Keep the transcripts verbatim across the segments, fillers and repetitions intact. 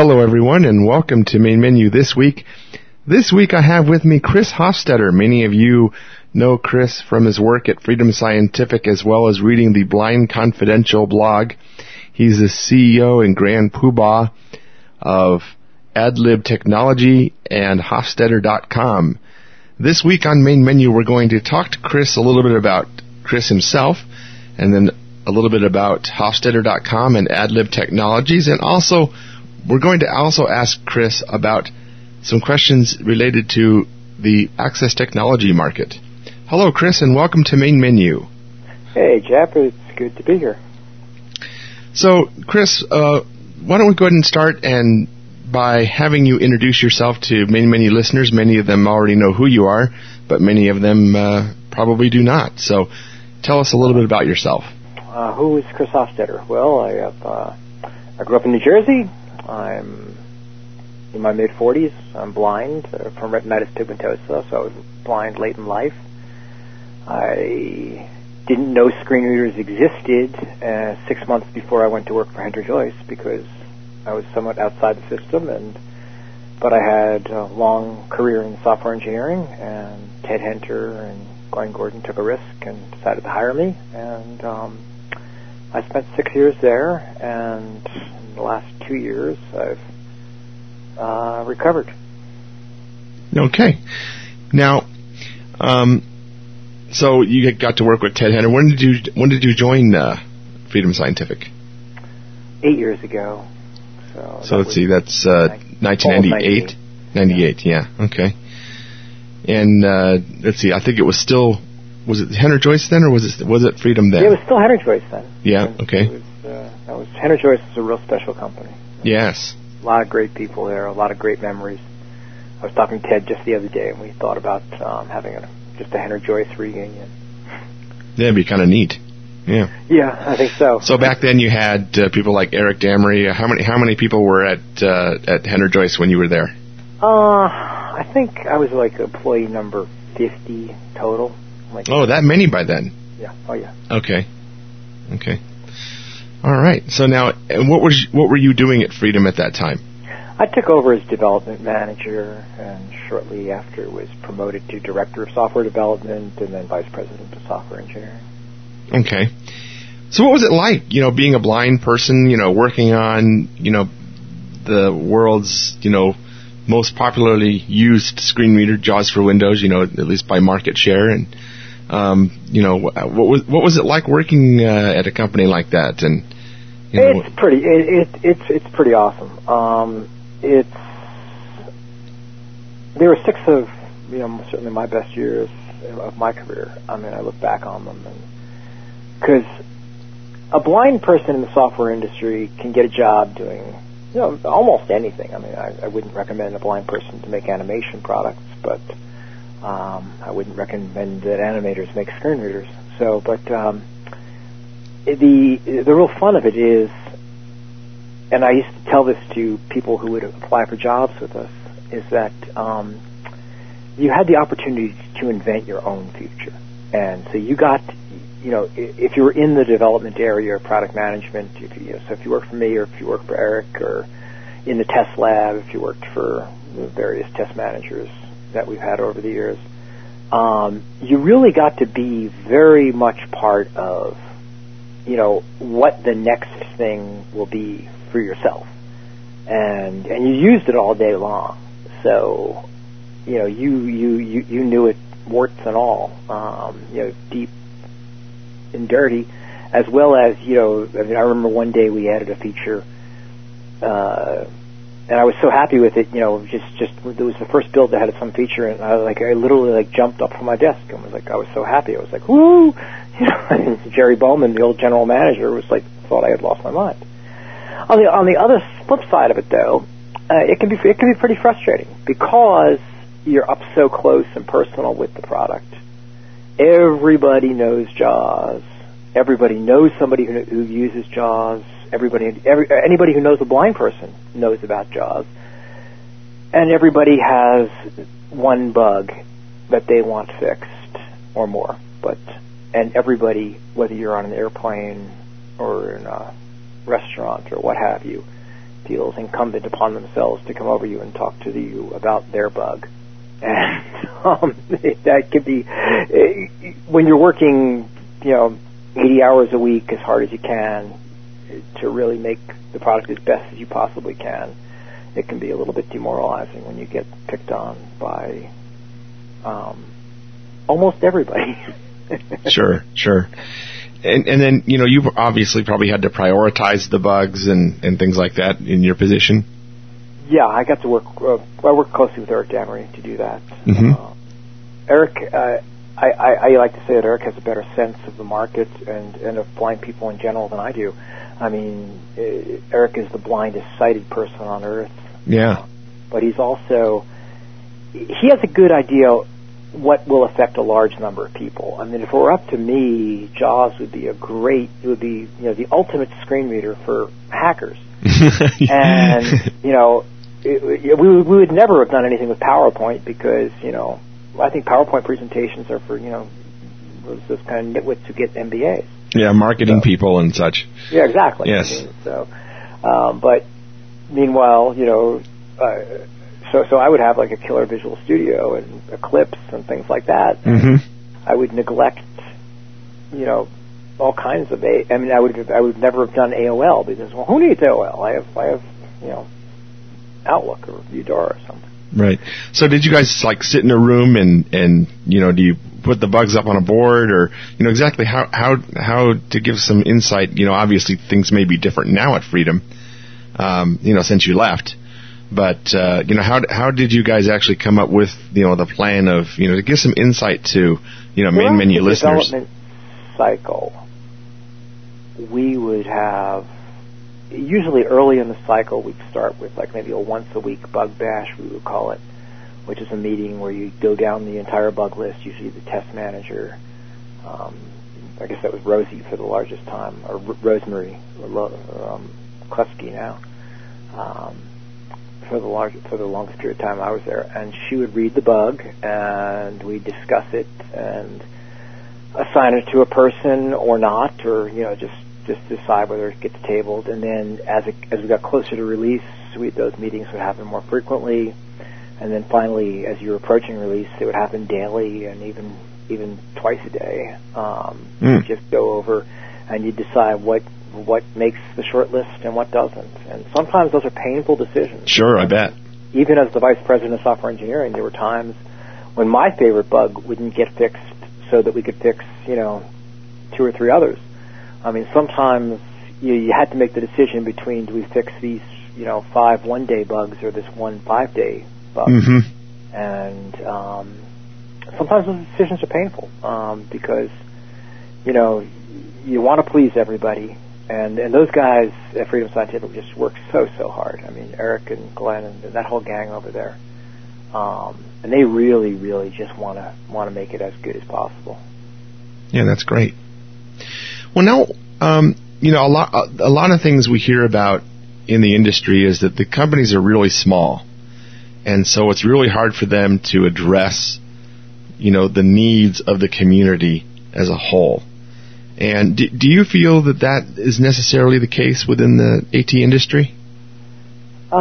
Hello, everyone, and welcome to Main Menu this week. This week I have with me Chris Hofstetter. Many of you know Chris from his work at Freedom Scientific as well as reading the Blind Confidential blog. He's the C E O and Grand Poobah of AdLib Technology and Hofstetter dot com. This week on Main Menu we're going to talk to Chris a little bit about Chris himself, and then a little bit about Hofstetter dot com and AdLib Technologies, and also we're going to also ask Chris about some questions related to the access technology market. Hello, Chris, and welcome to Main Menu. Hey, Jeff. It's good to be here. So, Chris, uh, why don't we go ahead and start and by having you introduce yourself to Main Menu listeners. Many of them already know who you are, but many of them uh, probably do not. So, tell us a little bit about yourself. Uh, who is Chris Hofstetter? Well, I have, uh, I grew up in New Jersey. I'm in my mid-forties. I'm blind uh, from retinitis pigmentosa, so I was blind late in life. I didn't know screen readers existed uh, six months before I went to work for Henry Joyce because I was somewhat outside the system, and but I had a long career in software engineering, and Ted Henter and Glenn Gordon took a risk and decided to hire me, and um, I spent six years there, and in the last two years I've uh, recovered. Okay. Now, um, so you got to work with Ted Henter. When did you when did you join uh, Freedom Scientific? Eight years ago. So, so let's see, that's uh, nineteen ninety-eight. ninety-eight, yeah. yeah, okay. And uh, let's see, I think it was still, was it Henry Joyce then, or was it was it Freedom then? Yeah, it was still Henry Joyce then. Yeah, and okay. It was, uh, that was Henry Joyce is a real special company. Yes. A lot of great people there, a lot of great memories. I was talking to Ted just the other day, and we thought about um, having a, just a Henry Joyce reunion. That'd be kind of neat. Yeah. Yeah, I think so. So back then you had uh, people like Eric Damery. How many how many people were at uh, at Henry Joyce when you were there? Uh, I think I was like employee number fifty total. Like, oh, that many by then? Yeah. Oh, yeah. Okay. Okay. All right. So now, what was what were you doing at Freedom at that time? I took over as development manager, and shortly after was promoted to director of software development, and then vice president of software engineering. Okay. So what was it like, you know, being a blind person, you know, working on, you know, the world's, you know, most popularly used screen reader, JAWS for Windows, you know, at least by market share, and um, you know, what was what was it like working uh, at a company like that? And you know, it's pretty, it, it, it's it's pretty awesome. Um, it's there were six of, you know, certainly my best years of my career. I mean, I look back on them, and because a blind person in the software industry can get a job doing, you know, almost anything. I mean, I, I wouldn't recommend a blind person to make animation products, but um, I wouldn't recommend that animators make screen readers. So, but um, the the real fun of it is, and I used to tell this to people who would apply for jobs with us, is that um, you had the opportunity to invent your own future, and so you got. You know, if you were in the development area or product management, if you, so if you worked for me or if you worked for Eric or in the test lab, if you worked for the various test managers that we've had over the years, um, you really got to be very much part of, you know, what the next thing will be for yourself. And and you used it all day long. So, you know, you, you, you, you knew it warts and all, um, you know, deep and dirty, as well as, you know, I mean, I remember one day we added a feature, uh, and I was so happy with it, you know, just, just, it was the first build that had some feature, and I, like, I literally, like, jumped up from my desk and was like, I was so happy. I was like, woo! You know, and Jerry Bowman, the old general manager, was like, thought I had lost my mind. On the, on the other flip side of it, though, uh, it can be, it can be pretty frustrating, because you're up so close and personal with the product. Everybody knows JAWS. Everybody knows somebody who, who uses JAWS. Everybody, every, anybody who knows a blind person knows about JAWS. And everybody has one bug that they want fixed or more. But and everybody, whether you're on an airplane or in a restaurant or what have you, feels incumbent upon themselves to come over you and talk to you about their bug. And um, that could be, when you're working, you know, eighty hours a week as hard as you can to really make the product as best as you possibly can, it can be a little bit demoralizing when you get picked on by um, almost everybody. Sure, sure. And, and then, you know, you've obviously probably had to prioritize the bugs and, and things like that in your position. Yeah, I got to work, uh, I worked closely with Eric Damery to do that. Mm-hmm. Uh, Eric, uh, I, I, I like to say that Eric has a better sense of the market and, and of blind people in general than I do. I mean, uh, Eric is the blindest sighted person on earth. Yeah. Uh, but he's also, he has a good idea what will affect a large number of people. I mean, if it were up to me, JAWS would be a great, it would be, you know, the ultimate screen reader for hackers. And, you know, it, it, we, we would never have done anything with PowerPoint because, you know, I think PowerPoint presentations are for, you know, those kind of nitwits who get M B As. Yeah, marketing so, people and such. Yeah, exactly. Yes. I mean, so, um, but meanwhile, you know, uh, so so I would have like a killer Visual Studio and Eclipse and things like that. Mm-hmm. I would neglect, you know, all kinds of a. I mean, I would I would never have done A O L because, well, who needs A O L? I have I have you know, Outlook or Eudora or something. Right. So did you guys like sit in a room and and you know, do you put the bugs up on a board, or you know exactly how how how to give some insight? You know, obviously things may be different now at Freedom, um, you know, since you left. But uh, you know, how how did you guys actually come up with you know the plan of you know to give some insight to you know main menu the listeners? Development cycle, we would have usually early in the cycle we'd start with like maybe a once a week bug bash, we would call it, which is a meeting where you go down the entire bug list. Usually the test manager, um, I guess that was Rosie for the largest time, or R- Rosemary um, Klusky now. Um, for the large, for the longest period of time I was there, and she would read the bug, and we'd discuss it, and assign it to a person or not, or you know, just just decide whether it gets tabled. And then as it, as we got closer to release, we, those meetings would happen more frequently, and then finally, as you're approaching release, it would happen daily and even even twice a day. Um, mm. Just go over, and you decide what. what makes the short list and what doesn't. And sometimes those are painful decisions. Sure, I bet. Even as the vice president of software engineering, there were times when my favorite bug wouldn't get fixed so that we could fix, you know, two or three others. I mean, sometimes you, you had to make the decision between do we fix these, you know, five one-day bugs or this one five-day bug. Mm-hmm. And um, sometimes those decisions are painful um, because, you know, you want to please everybody. And and those guys at Freedom Scientific just work so, so hard. I mean, Eric and Glenn and, and that whole gang over there. Um, and they really, really just want to want to make it as good as possible. Yeah, that's great. Well, now, um, you know, a lot, a, a lot of things we hear about in the industry is that the companies are really small. And so it's really hard for them to address, you know, the needs of the community as a whole. And do, do you feel that that is necessarily the case within the AT industry? Uh,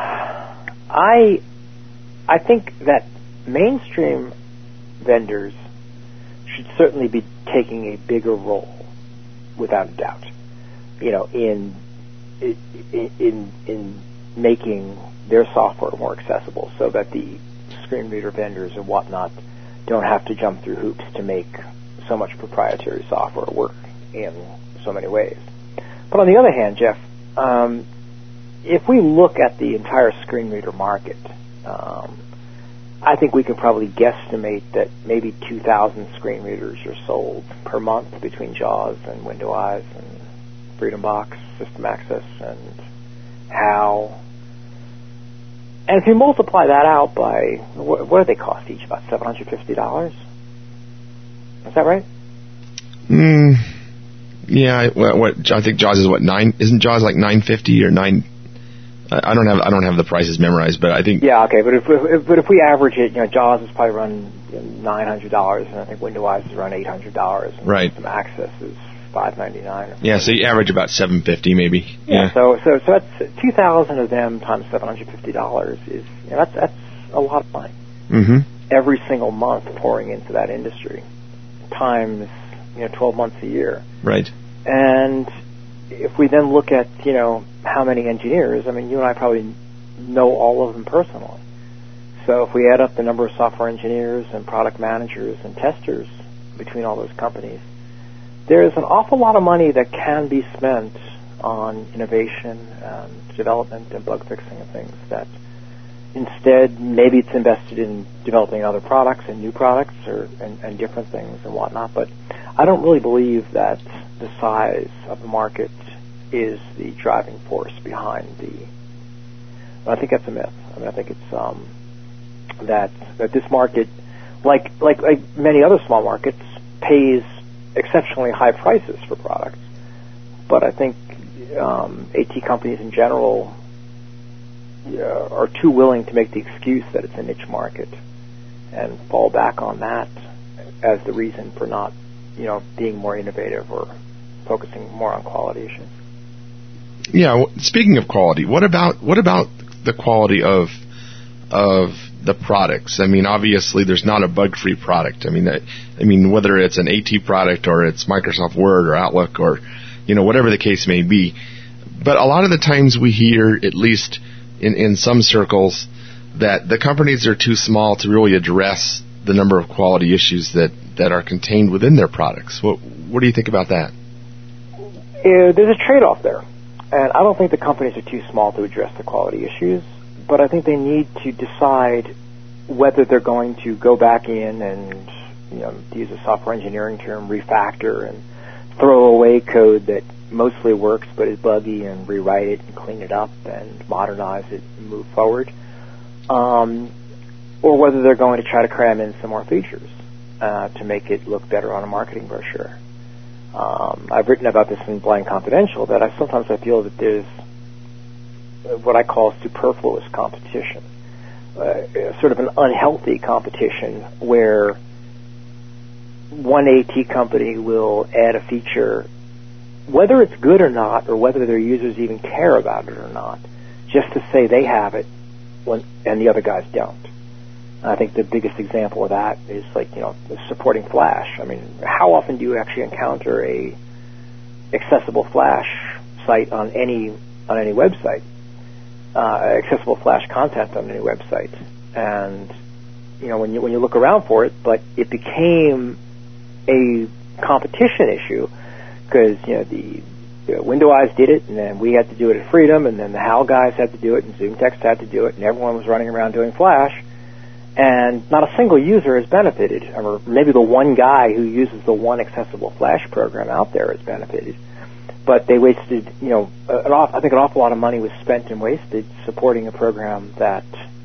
I I think that mainstream vendors should certainly be taking a bigger role, without a doubt. You know, in in in, in making their software more accessible, so that the screen reader vendors and whatnot don't have to jump through hoops to make so much proprietary software work in so many ways. But on the other hand, Jeff, um, if we look at the entire screen reader market, um, I think we can probably guesstimate that maybe two thousand screen readers are sold per month between JAWS and WindowEyes and FreedomBox, System Access, and HAL. And if you multiply that out by, what, what do they cost each? About seven hundred fifty dollars? Is that right? Mm, yeah. What, what I think JAWS is what nine? Isn't JAWS like nine fifty or nine? I don't have I don't have the prices memorized, but I think. Yeah. Okay. But if, if but if we average it, you know, JAWS is probably run nine hundred dollars, and I think WindowEyes is run eight hundred dollars. Right. Some Access is five ninety-nine. Yeah, so you average about seven fifty maybe. Yeah, yeah. so so so that's two thousand of them times seven hundred fifty dollars is you know, that's that's a lot of money. Mm-hmm. Every single month pouring into that industry, times you know twelve months a year. Right. And if we then look at you know how many engineers, I mean, you and I probably know all of them personally. So if we add up the number of software engineers and product managers and testers between all those companies, there's an awful lot of money that can be spent on innovation and development and bug fixing and things that instead maybe it's invested in developing other products and new products or and, and different things and whatnot. But I don't really believe that the size of the market is the driving force behind the. I think that's a myth. I mean, I think it's um, that that this market, like like like many other small markets, pays exceptionally high prices for products. But I think um, AT companies in general uh, are too willing to make the excuse that it's a niche market and fall back on that as the reason for not, you know, being more innovative or focusing more on quality issues. Yeah. Speaking of quality, what about what about the quality of of the products? I mean, obviously, there's not a bug-free product. I mean, I, I mean, whether it's an AT product or it's Microsoft Word or Outlook or, you know, whatever the case may be. But a lot of the times we hear, at least in, in some circles, that the companies are too small to really address the number of quality issues that, that are contained within their products. What what do you think about that? Yeah, there's a trade-off there. And I don't think the companies are too small to address the quality issues, but I think they need to decide whether they're going to go back in and, you know, to use a software engineering term, refactor and throw away code that mostly works but is buggy and rewrite it and clean it up and modernize it and move forward, um, or whether they're going to try to cram in some more features uh, to make it look better on a marketing brochure. Um, I've written about this in Blind Confidential that I sometimes I feel that there's what I call superfluous competition, uh, sort of an unhealthy competition where one AT company will add a feature, whether it's good or not, or whether their users even care about it or not, just to say they have it when, and the other guys don't. I think the biggest example of that is like, you know, supporting Flash. I mean, how often do you actually encounter a accessible Flash site on any on any website? Uh, accessible Flash content on any website, and you know when you when you look around for it, but it became a competition issue because you know the, the Windows did it, and then we had to do it at Freedom, and then the HAL guys had to do it, and ZoomText had to do it, and everyone was running around doing Flash. And not a single user has benefited, or maybe the one guy who uses the one accessible Flash program out there has benefited. But they wasted, you know, an off, I think an awful lot of money was spent and wasted supporting a program that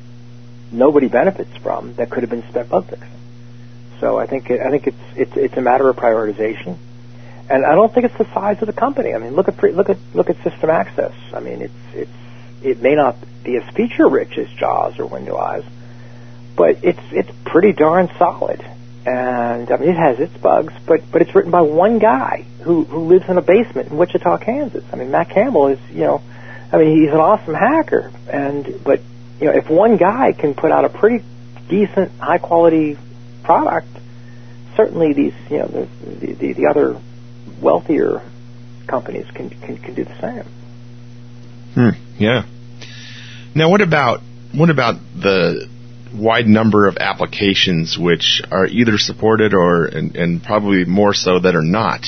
nobody benefits from that could have been spent bug fixing. So I think it, I think it's it's it's a matter of prioritization, and I don't think it's the size of the company. I mean, look at look at look at System Access. I mean, it's it's it may not be as feature rich as JAWS or Windows, but it's it's pretty darn solid. And I mean, it has its bugs, but but it's written by one guy who who lives in a basement in Wichita, Kansas. I mean, Matt Campbell is, you know, I mean, he's an awesome hacker, and but you know, if one guy can put out a pretty decent, high quality product, certainly these, you know, the the, the, the other wealthier companies can, can can do the same. Hmm. Yeah. Now, what about what about the wide number of applications which are either supported or and, and probably more so that are not?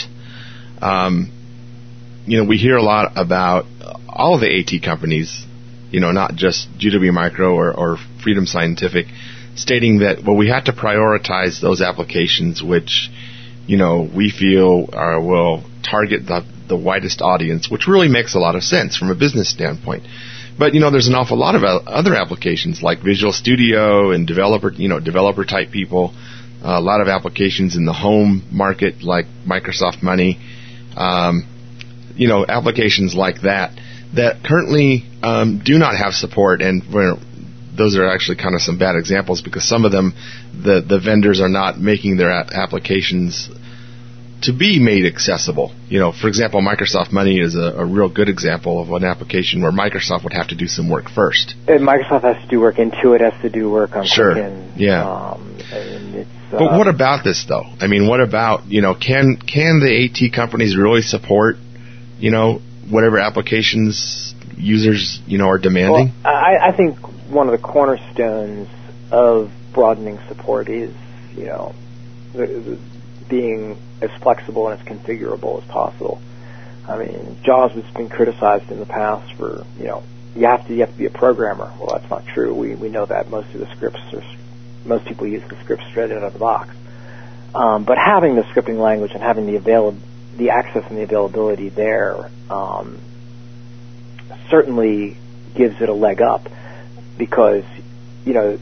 Um, you know, we hear a lot about all of the AT companies, you know, not just G W Micro or, or Freedom Scientific, stating that, well, we have to prioritize those applications which, you know, we feel are, will target the, the widest audience, which really makes a lot of sense from a business standpoint. But, you know, there's an awful lot of other applications like Visual Studio and developer, you know, developer type people, uh, a lot of applications in the home market like Microsoft Money, um, you know, applications like that that currently um, do not have support, and well, those are actually kind of some bad examples because some of them, the, the vendors are not making their a- applications to be made accessible. You know, for example, Microsoft Money is a, a real good example of an application where Microsoft would have to do some work first. And Microsoft has to do work. Intuit has to do work on sure. Quicken. Yeah. Um, and it's, uh, but what about this, though? I mean, what about, you know, can can the AT companies really support, you know, whatever applications users, you know, are demanding? Well, I, I think one of the cornerstones of broadening support is, you know, the, the being as flexible and as configurable as possible. I mean, JAWS has been criticized in the past for, you know, you have to you have to be a programmer. Well, that's not true. We we know that most of the scripts are, most people use the scripts straight out of the box. Um, but having the scripting language and having the avail the access and the availability there um, certainly gives it a leg up, because, you know,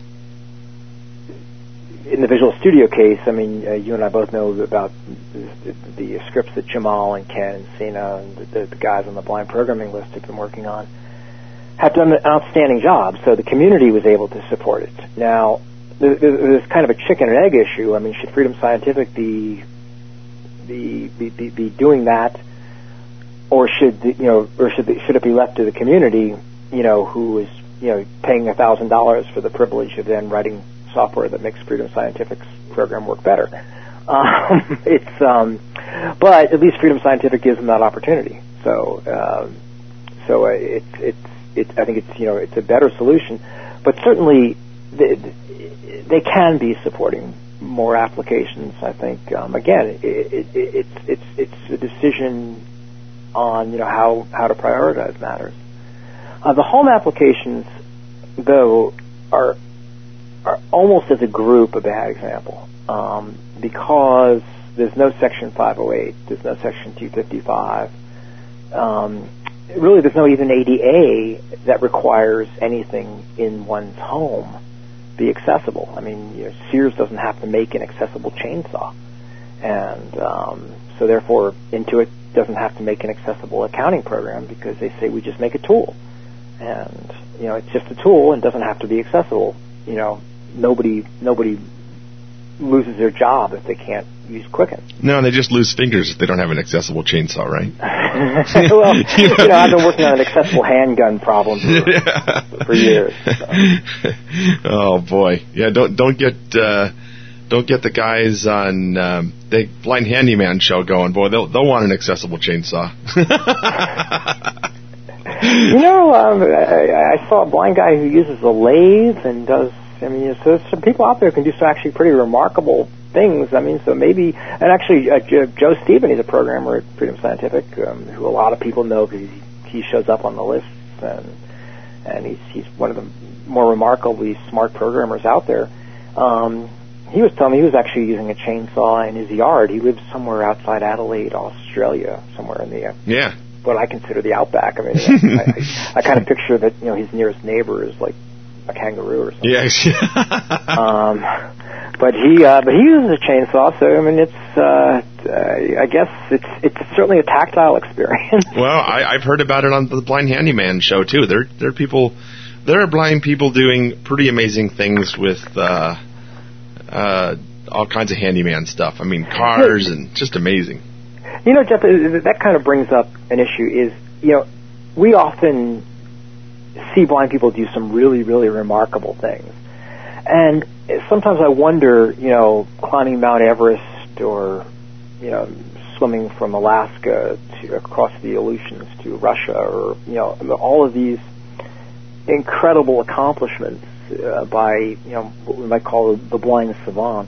in the Visual Studio case, I mean, uh, you and I both know about the, the scripts that Jamal and Ken and Sina and the, the guys on the blind programming list have been working on have done an outstanding job, so the community was able to support it. Now, there's kind of a chicken and egg issue. I mean, should Freedom Scientific be be be, be, be doing that, or should the, you know, or should the, should it be left to the community, you know, who is, you know, paying a thousand dollars for the privilege of then writing software that makes Freedom Scientific's program work better? Um, it's, um, but at least Freedom Scientific gives them that opportunity. So, um, so it's it's it. I think it's, you know, it's a better solution, but certainly they, they can be supporting more applications. I think um, again, it, it, it, it's it's it's a decision on, you know, how how to prioritize matters. Uh, the home applications, though, are are almost as a group a bad example, um, because there's no Section five oh eight, there's no Section two fifty-five. Um, really, there's no even A D A that requires anything in one's home be accessible. I mean, you know, Sears doesn't have to make an accessible chainsaw, and um, so therefore Intuit doesn't have to make an accessible accounting program, because they say we just make a tool, and, you know, it's just a tool and doesn't have to be accessible. You know, nobody nobody loses their job if they can't use Quicken. No, they just lose fingers if they don't have an accessible chainsaw, right? Well, you know, I've been working on an accessible handgun problem for, yeah. for years. So. Oh boy, yeah. Don't don't get uh, don't get the guys on um, the Blind Handyman show going. Boy, they'll they'll want an accessible chainsaw. You know, um, I, I saw a blind guy who uses a lathe and does. I mean, so there's some people out there who can do some actually pretty remarkable things. I mean, so maybe, and actually, uh, Joe Stephen, he's a programmer at Freedom Scientific, um, who a lot of people know because he, he shows up on the lists, and and he's he's one of the more remarkably smart programmers out there. Um, he was telling me he was actually using a chainsaw in his yard. He lives somewhere outside Adelaide, Australia, somewhere in the uh, yeah. what I consider the outback. I mean, I, I, I kind of picture that, you know, his nearest neighbor is like a kangaroo or something. Yes. um, but he, uh, but he uses a chainsaw, so I mean, it's, uh, uh, I guess it's it's certainly a tactile experience. Well, I, I've heard about it on the Blind Handyman show too. There, there are people, there are blind people doing pretty amazing things with uh, uh, all kinds of handyman stuff. I mean, cars and just amazing. You know, Jeff, that kind of brings up an issue. Is, you know, we often see blind people do some really, really remarkable things. And sometimes I wonder, you know, climbing Mount Everest or, you know, swimming from Alaska to across the Aleutians to Russia, or, you know, all of these incredible accomplishments uh, by, you know, what we might call the blind savants.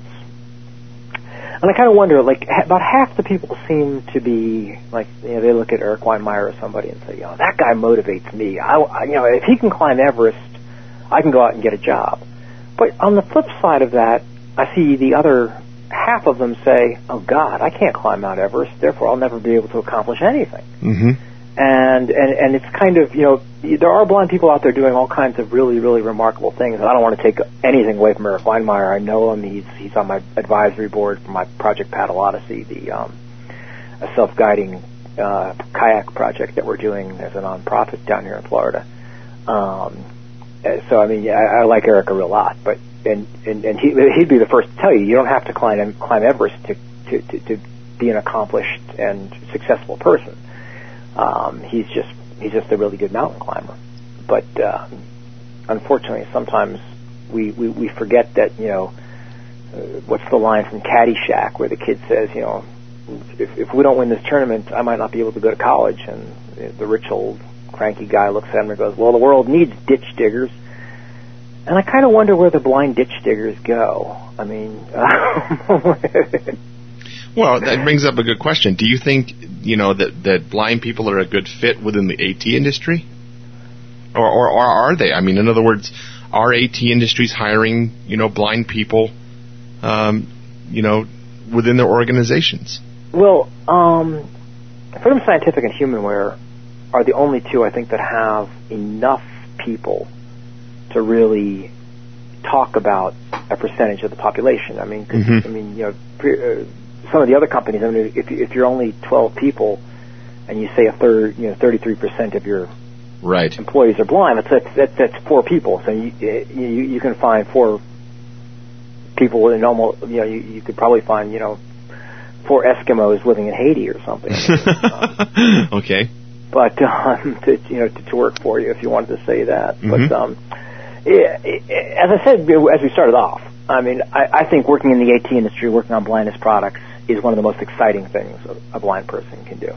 And I kind of wonder, like, about half the people seem to be, like, you know, they look at Eric Weinmeier or somebody and say, you know, that guy motivates me. I, I, you know, if he can climb Everest, I can go out and get a job. But on the flip side of that, I see the other half of them say, oh, God, I can't climb Mount Everest, therefore I'll never be able to accomplish anything. Mm-hmm. And, and and it's kind of, you know, there are blind people out there doing all kinds of really, really remarkable things. And I don't want to take anything away from Eric Weinmeier. I know him. He's he's on my advisory board for my Project Paddle Odyssey, the um, a self-guiding uh, kayak project that we're doing as a nonprofit down here in Florida. Um, so I mean, yeah, I, I like Eric a real lot. But and and, and he he'd be the first to tell you, you don't have to climb climb Everest to to to, to be an accomplished and successful person. Um, he's just he's just a really good mountain climber. But uh, unfortunately, sometimes we, we, we forget that, you know, uh, what's the line from Caddyshack where the kid says, you know, if, if we don't win this tournament, I might not be able to go to college. And the rich old cranky guy looks at him and goes, well, the world needs ditch diggers. And I kind of wonder where the blind ditch diggers go. I mean... Uh, well, that brings up a good question. Do you think, you know, that, that blind people are a good fit within the AT industry? Or, or, or are they? I mean, in other words, are AT industries hiring, you know, blind people, um, you know, within their organizations? Well, um, Freedom Scientific and Humanware are the only two, I think, that have enough people to really talk about a percentage of the population. I mean, 'cause, mm-hmm. I mean, you know, pre- uh, some of the other companies. I mean, if you, if you're only twelve people, and you say a third, you know, thirty-three percent of your right employees are blind, that's that's, that's four people. So you, you you can find four people in almost, you know, you, you could probably find, you know, four Eskimos living in Haiti or something. um, okay. But um, to, you know, to, to work for you if you wanted to say that. Mm-hmm. But um, it, it, as I said, as we started off, I mean, I, I think working in the AT industry, working on blindness products, is one of the most exciting things a, a blind person can do.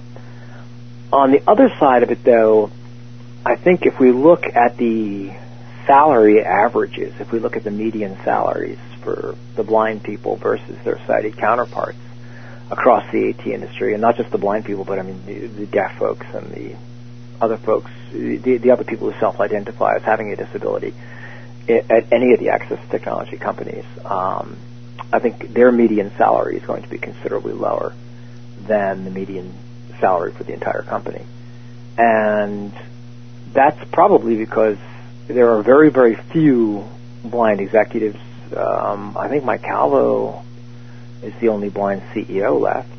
On the other side of it, though, I think if we look at the salary averages, if we look at the median salaries for the blind people versus their sighted counterparts across the AT industry, and not just the blind people, but I mean the, the deaf folks and the other folks, the, the other people who self-identify as having a disability at any of the access technology companies, um, I think their median salary is going to be considerably lower than the median salary for the entire company. And that's probably because there are very, very few blind executives. Um, I think Mike Calvo is the only blind C E O left.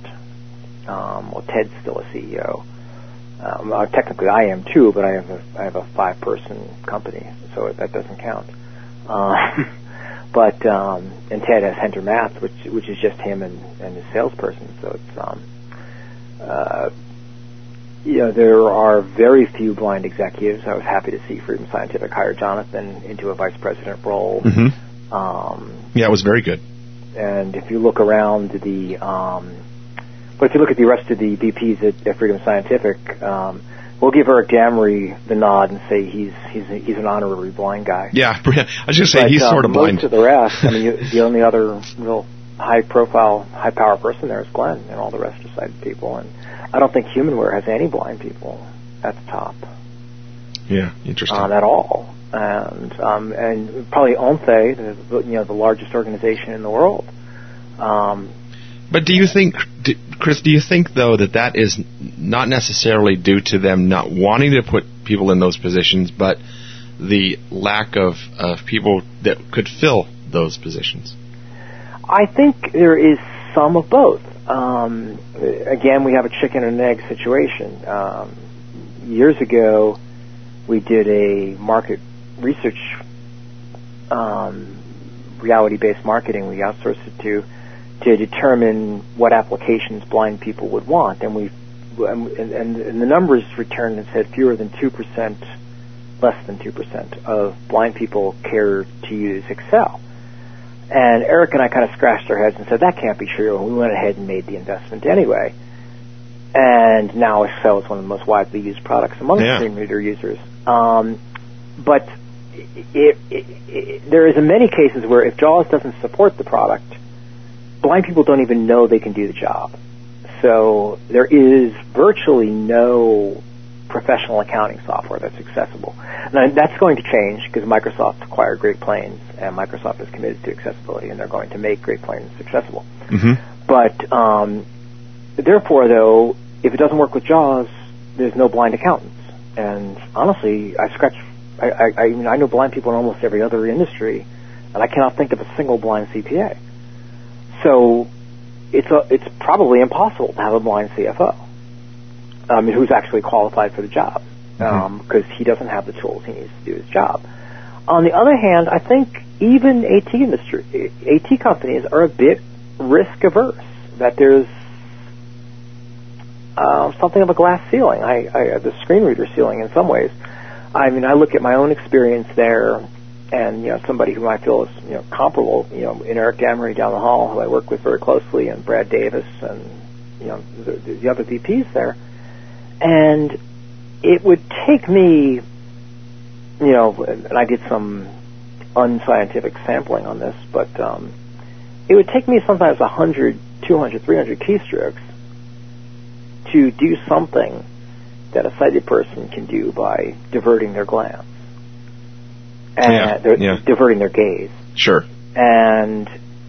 Um, well, Ted's still a C E O. Um, uh, technically, I am too, but I have a I have a five-person company, so it, that doesn't count. Um, but um, and Ted has Hunter Math, which which is just him and, and his salesperson. So it's um, uh, you know, there are very few blind executives. I was happy to see Freedom Scientific hire Jonathan into a vice president role. Mm-hmm. Um, yeah, it was very good. And if you look around the, um, but if you look at the rest of the V Ps at, at Freedom Scientific, um, we'll give Eric Damery the nod and say he's he's a, he's an honorary blind guy. Yeah, I was going to say but, he's uh, sort of blind. Most of the rest, I mean, you, the only other real high-profile, high-power person there is Glenn, and all the rest are sighted people. And I don't think Humanware has any blind people at the top. Yeah, interesting. Um, at all. And um, and probably ONCE, the, you know, the largest organization in the world. Um, but do you think, Chris, do you think, though, that that is not necessarily due to them not wanting to put people in those positions, but the lack of, of people that could fill those positions? I think there is some of both. Um, again, we have a chicken and egg situation. Um, years ago, we did a market research, um, reality-based marketing. We outsourced it to to determine what applications blind people would want, and we and, and, and the numbers returned and said fewer than two percent, less than two percent of blind people care to use Excel. And Eric and I kind of scratched our heads and said, that can't be true. And we went ahead and made the investment anyway. And now Excel is one of the most widely used products among yeah. screen reader users. Um, but it, it, it, there is in many cases where if JAWS doesn't support the product, blind people don't even know they can do the job. So there is virtually no professional accounting software that's accessible. Now, that's going to change because Microsoft acquired Great Plains, and Microsoft is committed to accessibility, and they're going to make Great Plains accessible. Mm-hmm. But um, therefore, though, if it doesn't work with JAWS, there's no blind accountants. And honestly, I scratch. I, I, I mean, I know blind people in almost every other industry, and I cannot think of a single blind C P A. So it's a, it's probably impossible to have a blind C F O. I mean, who's actually qualified for the job, because mm-hmm. um, he doesn't have the tools he needs to do his job. On the other hand, I think even AT industry, AT companies are a bit risk averse. That there's uh, something of a glass ceiling. I, I the screen reader ceiling in some ways. I mean, I look at my own experience there, and you know, somebody who I feel is you know comparable. You know, in Eric Damery down the hall, who I work with very closely, and Brad Davis, and you know the, the other V Ps there, and it would take me, you know, and I did some unscientific sampling on this, but um, it would take me sometimes one hundred, two hundred, three hundred keystrokes to do something that a sighted person can do by diverting their glance. And yeah, they're yeah. diverting their gaze. Sure. And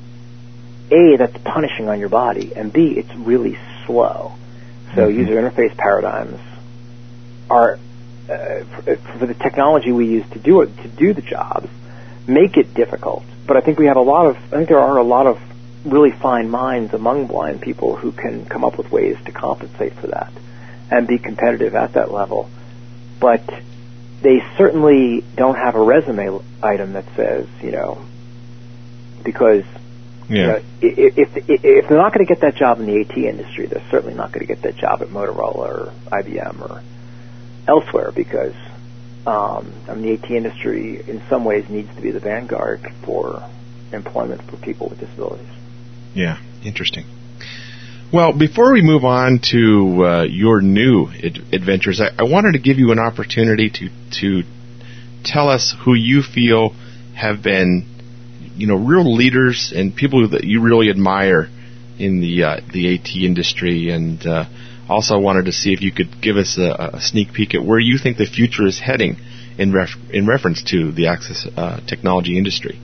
A, that's punishing on your body, and B, it's really slow. So mm-hmm. user interface paradigms are, uh, for, for the technology we use to do it, to do the jobs, make it difficult. But I think we have a lot of, I think there are a lot of really fine minds among blind people who can come up with ways to compensate for that and be competitive at that level. But they certainly don't have a resume item that says, you know, because yeah. you know, if, if, if they're not going to get that job in the AT industry, they're certainly not going to get that job at Motorola or I B M or elsewhere, because um, I mean, the AT industry in some ways needs to be the vanguard for employment for people with disabilities. Yeah, interesting. Well, before we move on to uh, your new ad- adventures, I, I wanted to give you an opportunity to to tell us who you feel have been, you know, real leaders and people that you really admire in the uh, the AT industry, and uh, also wanted to see if you could give us a, a sneak peek at where you think the future is heading in ref- in reference to the access uh, technology industry.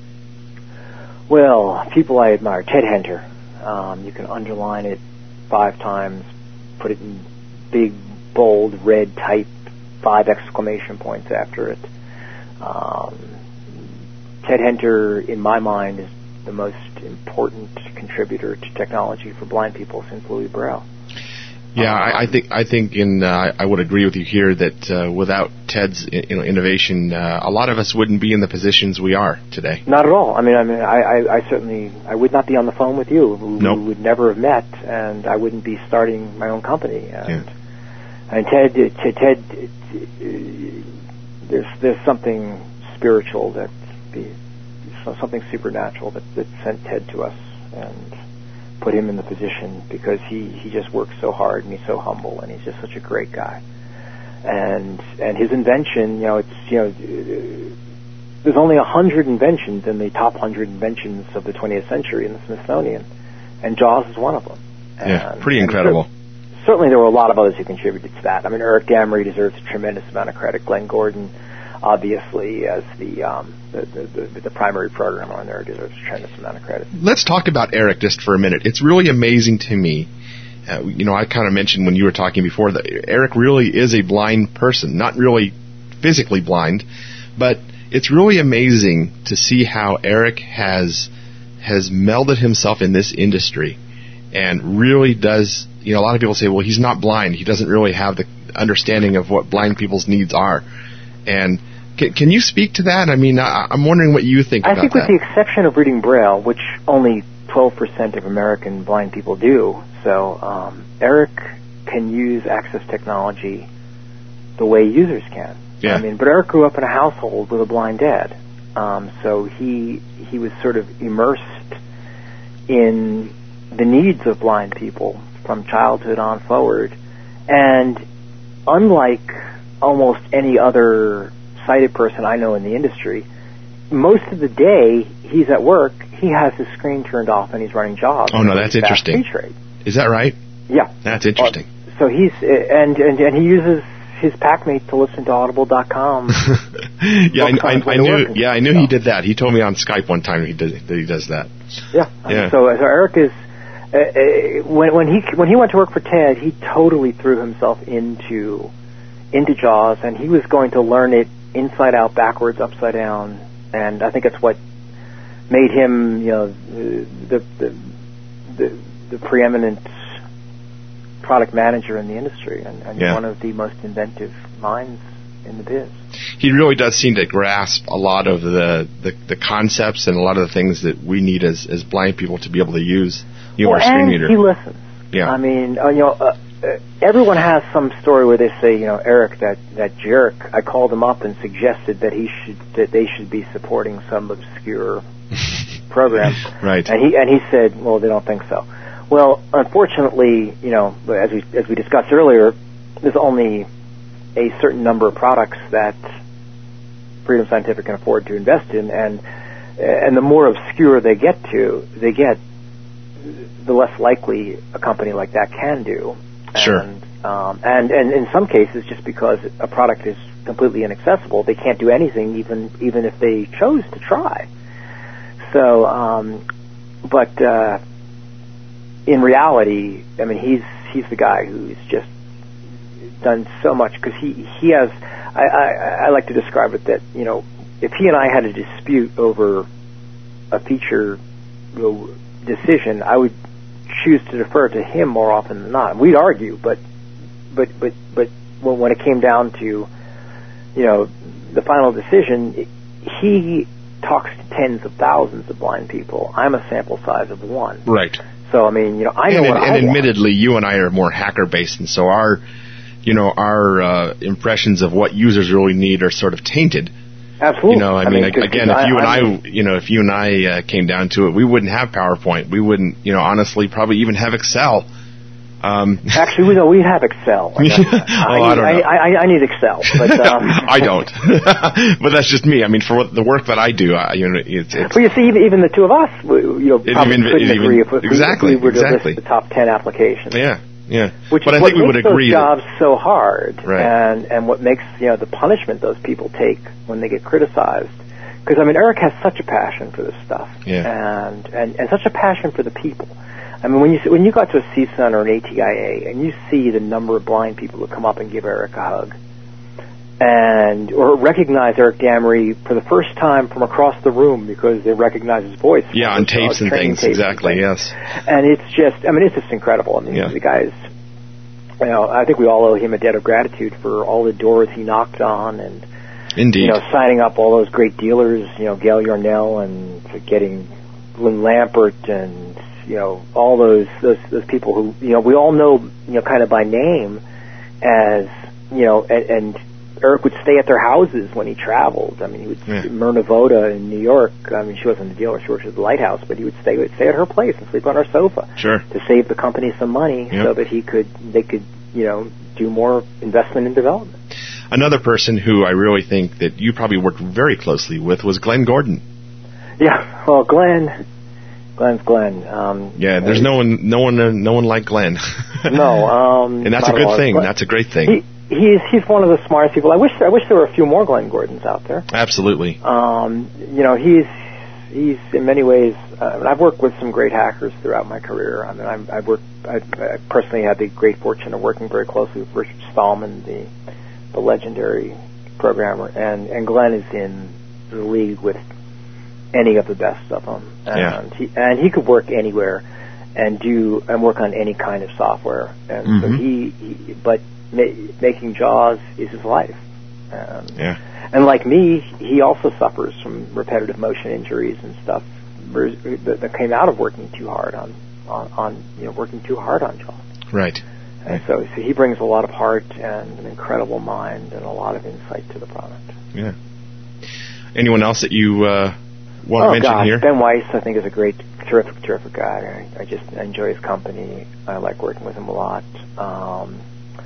Well, people I admire, Ted Henter. Um, you can underline it five times, put it in big, bold, red type, five exclamation points after it. Um, Ted Henter, in my mind, is the most important contributor to technology for blind people since Louis Braille. Yeah, I, I think I think in uh, I would agree with you here that uh, without Ted's you know, innovation, uh, a lot of us wouldn't be in the positions we are today. Not at all. I mean, I mean, I, I, I certainly I would not be on the phone with you. We, nope. we would never have met, and I wouldn't be starting my own company. And, yeah. and Ted, Ted, Ted, there's there's something spiritual that be something supernatural that, that sent Ted to us and put him in the position, because he, he just works so hard and he's so humble and he's just such a great guy. And and his invention, you know, it's you know, there's only a hundred inventions in the top hundred inventions of the twentieth century in the Smithsonian, and JAWS is one of them. And, yeah, pretty incredible. Cer- certainly, there were a lot of others who contributed to that. I mean, Eric Damery deserves a tremendous amount of credit. Glenn Gordon, obviously, as the um, the, the, the primary programmer on there, deserves a tremendous amount of credit. Let's talk about Eric just for a minute. It's really amazing to me. Uh, you know, I kind of mentioned when you were talking before that Eric really is a blind person, not really physically blind, but it's really amazing to see how Eric has has melded himself in this industry and really does. You know, a lot of people say, well, he's not blind. He doesn't really have the understanding of what blind people's needs are. And can, can you speak to that? I mean, I, I'm wondering what you think I about think that. with the exception of reading Braille, which only twelve percent of American blind people do, so um, Eric can use access technology the way users can. Yeah. I mean, but Eric grew up in a household with a blind dad, um, so he he was sort of immersed in the needs of blind people from childhood on forward, and unlike almost any other sighted person I know in the industry, most of the day he's at work, he has his screen turned off and he's running JAWS. Oh no, that's interesting. Is that right? Yeah. That's interesting. Uh, so he's, and, and, and he uses his Packmate to listen to audible dot com. yeah, I, I, I knew. Yeah, I knew he did that. He told me on Skype one time he did, that he does that. Yeah. Yeah. So, so Eric is uh, uh, when when he when he went to work for Ted, he totally threw himself into into JAWS, and he was going to learn it inside out, backwards, upside down, and I think that's what made him, you know, the the the, the preeminent product manager in the industry, and, and yeah. one of the most inventive minds in the biz. He really does seem to grasp a lot of the, the, the concepts and a lot of the things that we need as, as blind people to be able to use, you know, well, our screen and reader. He listens. Yeah. I mean, uh, you know, uh, uh, everyone has some story where they say, you know, Eric, that, that jerk, I called him up and suggested that he should that they should be supporting some obscure program. Right. And he and he said, well, they don't think so. Well, unfortunately, you know, as we as we discussed earlier, there's only a certain number of products that Freedom Scientific can afford to invest in, and and the more obscure they get to, they get, the less likely a company like that can do. Sure. And, um, and and in some cases, just because a product is completely inaccessible, they can't do anything, even even if they chose to try. So, um, but uh, in reality, I mean, he's he's the guy who's just done so much, because he he has. I, I, I like to describe it that, you know, if he and I had a dispute over a feature, you know, decision, I would choose to defer to him more often than not. We'd argue, but but but but when, when it came down to, you know, the final decision, he talks to tens of thousands of blind people. I'm a sample size of one. Right. So I mean, you know, I know and, what and I admittedly, want. you and I are more hacker based, and so our, you know, our uh, impressions of what users really need are sort of tainted. Absolutely. You know, I, I mean, mean, cause, again, cause if you I, and I, I, you know, if you and I uh, came down to it, we wouldn't have PowerPoint. We wouldn't, you know, honestly, probably even have Excel. Um, Actually, we know we have Excel. I, oh, I, I, don't know. I, I, I need Excel, but um, I don't. But that's just me. I mean, for what, the work that I do, I, you know, it's. it's well, you see, even, even the two of us, we, you know, probably even, couldn't even, agree if we, exactly, if we were to exactly. list the top ten applications. Yeah, yeah. Which but is I what think we would makes agree those jobs that, so hard, right. and and what makes, you know, the punishment those people take when they get criticized. Because I mean, Eric has such a passion for this stuff, yeah. and, and and such a passion for the people. I mean, when you when you got to a C S U N or an A T I A and you see the number of blind people who come up and give Eric a hug, and or recognize Eric Damery for the first time from across the room because they recognize his voice. Yeah, on tapes and things, exactly, and things. yes. And it's just, I mean, it's just incredible. I mean, yeah. the guy's, you know, I think we all owe him a debt of gratitude for all the doors he knocked on, and indeed, you know, signing up all those great dealers, you know, Gail Yarnell, and getting Lynn Lampert, and you know, all those, those those people who, you know, we all know, you know, kind of by name as, you know, and, and Eric would stay at their houses when he traveled. I mean, he would, yeah. Myrna Voda in New York, I mean, she wasn't a dealer, she worked at the Lighthouse, but he would stay, would stay at her place and sleep on her sofa. Sure. To save the company some money, yep. so that he could, they could, you know, do more investment and development. Another person who I really think that you probably worked very closely with was Glenn Gordon. Yeah, well, Glenn... Glenn's Glenn. Um, yeah, there's no one, no one, uh, no one like Glenn. no, um, and that's a good thing. Glenn, that's a great thing. He, he's he's one of the smartest people. I wish I wish there were a few more Glenn Gordons out there. Absolutely. Um, you know, he's he's in many ways. Uh, I've worked with some great hackers throughout my career. I mean, I'm, I've worked. I, I personally had the great fortune of working very closely with Richard Stallman, the the legendary programmer, and and Glenn is in the league with any of the best of them, and yeah. he and he could work anywhere and do and work on any kind of software, and mm-hmm. so he, he but ma- making JAWS is his life, and, yeah. and like me, he also suffers from repetitive motion injuries and stuff that, that came out of working too hard on, on on you know working too hard on JAWS. Right. And so, so he brings a lot of heart and an incredible mind and a lot of insight to the product. Yeah. Anyone else that you uh, want oh, to mention God. here? Ben Weiss, I think, is a great, terrific, terrific guy. I, I just enjoy his company. I like working with him a lot. Um,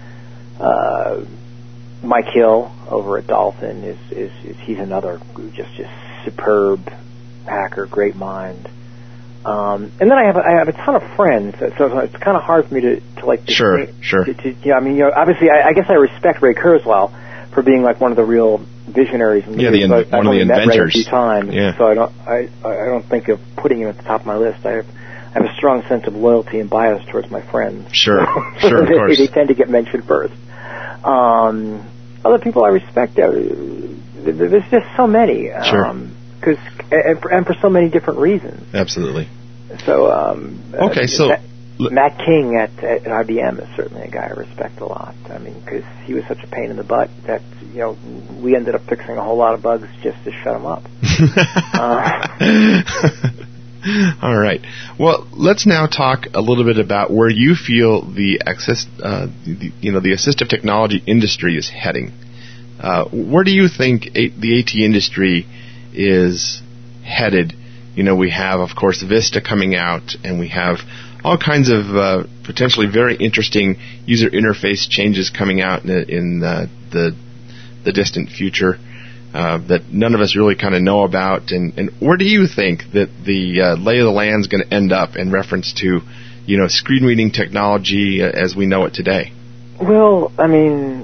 uh, Mike Hill over at Dolphin is, is, is he's another just just superb hacker, great mind. Um, and then I have a, I have a ton of friends, so it's kind of hard for me to, to like. To sure, to, sure. To, to, yeah, I mean, you know, obviously, I, I guess I respect Ray Kurzweil for being like one of the real visionaries. And yeah, the in, I've one of the met inventors. Ray a few times, yeah. So I don't I I don't think of putting him at the top of my list. I have I have a strong sense of loyalty and bias towards my friends. Sure, sure, of they, course. They tend to get mentioned first. Um, other people I respect, uh, there's just so many. Sure. Um, Cause, and, for, and for so many different reasons. Absolutely. So, um, okay, uh, so Matt, Matt King at, at I B M is certainly a guy I respect a lot. I mean, because he was such a pain in the butt that, you know, we ended up fixing a whole lot of bugs just to shut him up. uh, All right. Well, let's now talk a little bit about where you feel the assist, uh, the, you know, the assistive technology industry is heading. Uh, where do you think a, the AT industry is headed? You know, we have, of course, Vista coming out, and we have all kinds of uh, potentially very interesting user interface changes coming out in, in uh, the the distant future uh, that none of us really kind of know about. And, and where do you think that the uh, lay of the land is going to end up in reference to, you know, screen reading technology as we know it today? Well, I mean,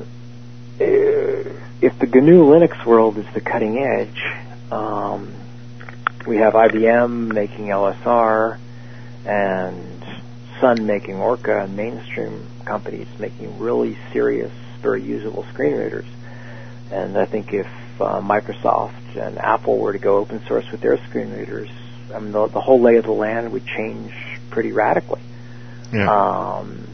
if the G N U Linux world is the cutting edge, um, we have I B M making L S R and Sun making Orca, and mainstream companies making really serious, very usable screen readers. And I think if uh, Microsoft and Apple were to go open source with their screen readers, I mean, the, the whole lay of the land would change pretty radically. Yeah. Um,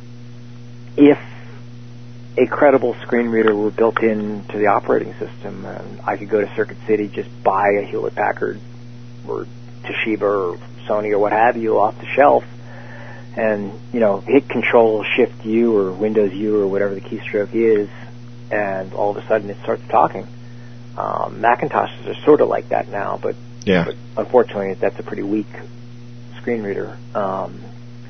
if a credible screen reader were built into the operating system, and I could go to Circuit City, just buy a Hewlett-Packard or Toshiba or Sony or what have you off the shelf, and, you know, hit Control Shift U or Windows U or whatever the keystroke is, and all of a sudden it starts talking. Um, Macintoshes are sort of like that now, but, yeah. but unfortunately that's a pretty weak screen reader. Um,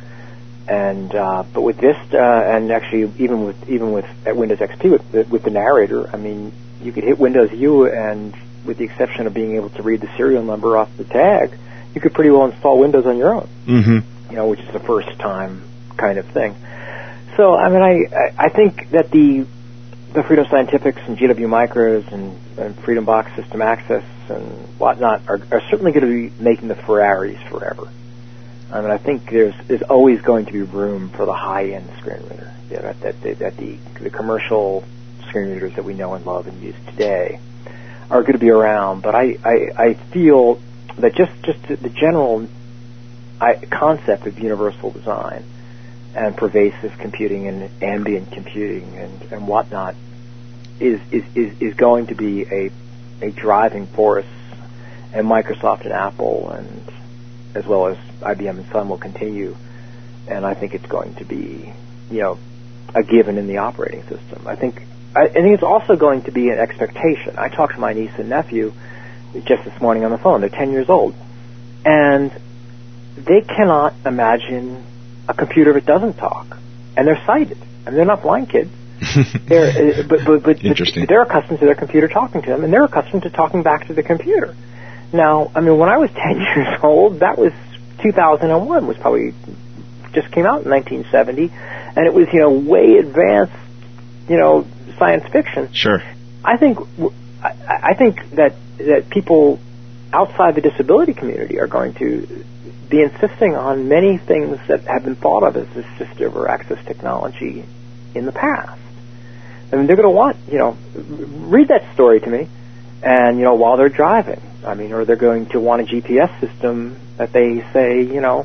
and uh, but with Vista, and actually even with even with at Windows X P with with the narrator, I mean, you could hit Windows U, and with the exception of being able to read the serial number off the tag, you could pretty well install Windows on your own. Mm-hmm. You know, which is a first time kind of thing. So I mean, I I think that the the Freedom Scientifics and G W Micros and, and Freedom Box System Access and whatnot are, are certainly going to be making the Ferraris forever. I mean, I think there's there's always going to be room for the high-end screen reader. Yeah, that that, that, that the the commercial screen readers that we know and love and use today are going to be around. But I, I, I feel that just just the general I, concept of universal design and pervasive computing and ambient computing and, and whatnot is, is, is, is going to be a a driving force, and Microsoft and Apple and as well as I B M and Sun will continue, and I think it's going to be, you know, a given in the operating system. I think I, I think it's also going to be an expectation. I talked to my niece and nephew just this morning on the phone. They're ten years old, and they cannot imagine a computer that doesn't talk, and they're sighted. I mean, they're not blind kids. they're, uh, but, but, but, Interesting. but they're accustomed to their computer talking to them, and they're accustomed to talking back to the computer. Now, I mean, when I was ten years old, that was two thousand one, was probably just came out in nineteen seventy, and it was, you know, way advanced, you know, science fiction. Sure. I think I, I think that that people outside the disability community are going to be insisting on many things that have been thought of as assistive or access technology in the past. I mean, they're going to want, you know, read that story to me, and, you know, while they're driving. I mean, or they're going to want a G P S system that they say, you know,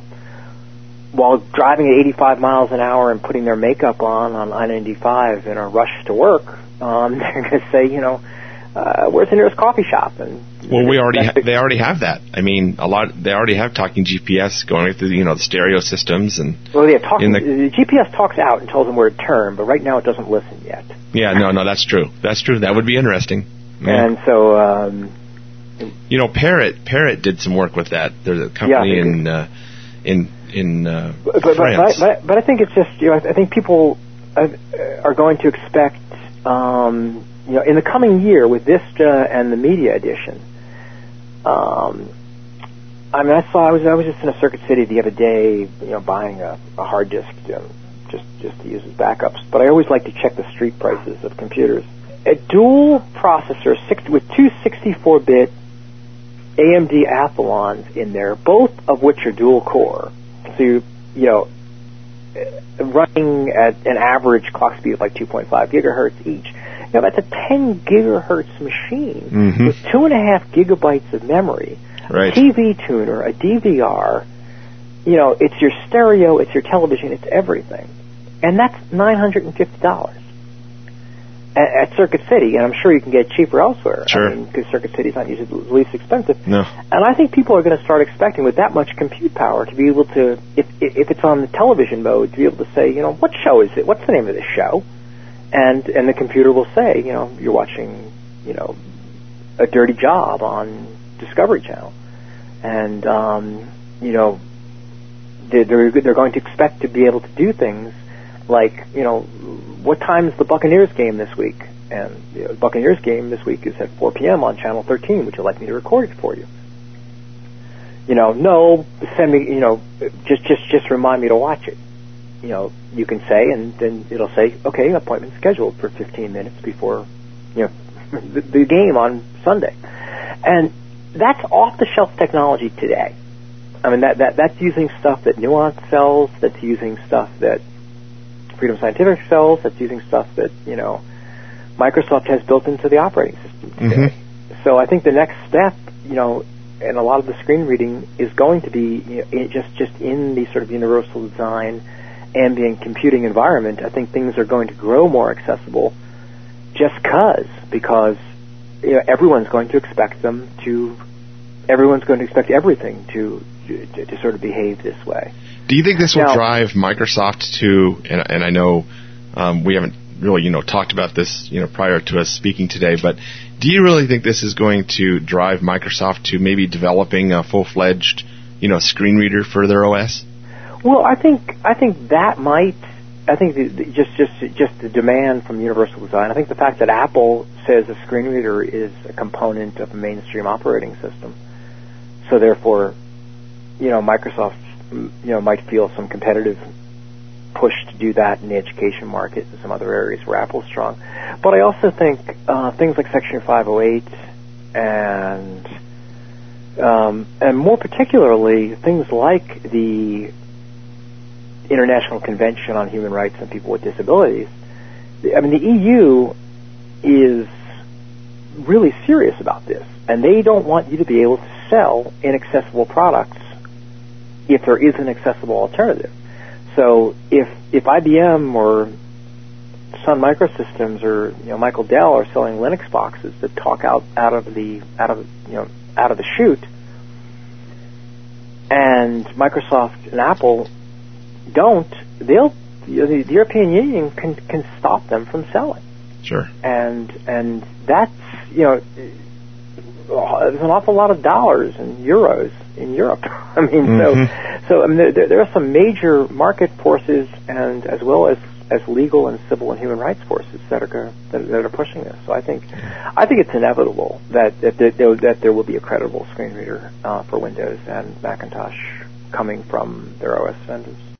while driving at eighty-five miles an hour and putting their makeup on on I ninety-five in a rush to work, um, they're going to say, you know, uh, where's the nearest coffee shop? And well, we already ha- they already have that. I mean, a lot they already have talking G P S going through, you know, the stereo systems and. Well, yeah, talking. The, the G P S talks out and tells them where to turn, but right now it doesn't listen yet. Yeah, no, no, that's true. That's true. That would be interesting. Yeah. And so. Um, you know, Parrot Parrot did some work with that. There's a company yeah, in uh, in in uh, but, but, France. But, but, but I think it's just, you know, I think people are going to expect, um, you know, in the coming year with Vista and the Media Edition. Um, I mean, I saw I was I was just in a Circuit City the other day, you know, buying a, a hard disk, you know, just just to use as backups. But I always like to check the street prices of computers. A dual processor six, with two sixty-four bit A M D Athlons in there, both of which are dual core. So, you, you know, running at an average clock speed of like two point five gigahertz each. You know, that's a ten gigahertz machine mm-hmm. with two and a half gigabytes of memory, right. a T V tuner, a D V R. You know, it's your stereo, it's your television, it's everything. And that's nine hundred fifty dollars. at, at Circuit City, and I'm sure you can get cheaper elsewhere. Sure. I mean, because Circuit City is not usually the least expensive. No. And I think people are going to start expecting, with that much compute power, to be able to, if if it's on the television mode, to be able to say, you know, what show is it? What's the name of this show? And and the computer will say, you know, you're watching, you know, A Dirty Job on Discovery Channel, and um, you know, they're they're going to expect to be able to do things like, you know, what time is the Buccaneers game this week? And you know, the Buccaneers game this week is at four p.m. on Channel thirteen. Would you like me to record it for you? You know, no, send me, you know, just just just remind me to watch it. You know, you can say, and then it'll say, okay, appointment scheduled for fifteen minutes before, you know, the, the game on Sunday. And that's off-the-shelf technology today. I mean, that, that that's using stuff that Nuance sells, that's using stuff that Freedom Scientific sells, that's using stuff that, you know, Microsoft has built into the operating system today. Mm-hmm. So I think the next step, you know, and a lot of the screen reading is going to be, you know, just, just in the sort of universal design ambient computing environment. I think things are going to grow more accessible just cause, because you know, everyone's going to expect them to, everyone's going to expect everything to, to, to sort of behave this way. Do you think this will now, drive Microsoft to, and, and I know um, we haven't really, you know, talked about this, you know, prior to us speaking today, but do you really think this is going to drive Microsoft to maybe developing a full-fledged, you know, screen reader for their O S? Well, I think I think that might. I think the, the, just just just the demand from universal design. I think the fact that Apple says a screen reader is a component of a mainstream operating system, so therefore, you know, Microsoft, you know, might feel some competitive push to do that in the education market and some other areas where Apple's strong. But I also think uh, things like Section five oh eight and um, and more particularly things like the International Convention on Human Rights and People with Disabilities. I mean, the E U is really serious about this, and they don't want you to be able to sell inaccessible products if there is an accessible alternative. So if if I B M or Sun Microsystems or you know Michael Dell are selling Linux boxes that talk out, out of the out of you know out of the chute, and Microsoft and Apple don't, they'll you know, the, the European Union can can stop them from selling. Sure. And and that's you know there's an awful lot of dollars and euros in Europe. I mean, mm-hmm. so so I mean there, there are some major market forces and as well as, as legal and civil and human rights forces that are that, that are pushing this. So I think I think it's inevitable that that there, that there will be a credible screen reader uh, for Windows and Macintosh coming from their O S vendors.